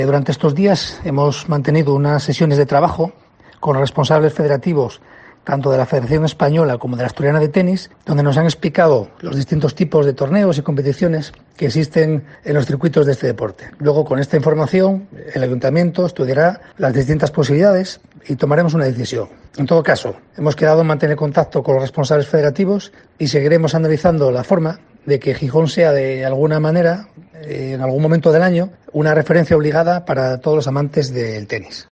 Durante estos días hemos mantenido unas sesiones de trabajo con responsables federativos tanto de la Federación Española como de la Asturiana de Tenis, donde nos han explicado los distintos tipos de torneos y competiciones que existen en los circuitos de este deporte. Luego, con esta información, el Ayuntamiento estudiará las distintas posibilidades y tomaremos una decisión. En todo caso, hemos quedado en mantener contacto con los responsables federativos y seguiremos analizando la forma de que Gijón sea, de alguna manera, en algún momento del año, una referencia obligada para todos los amantes del tenis.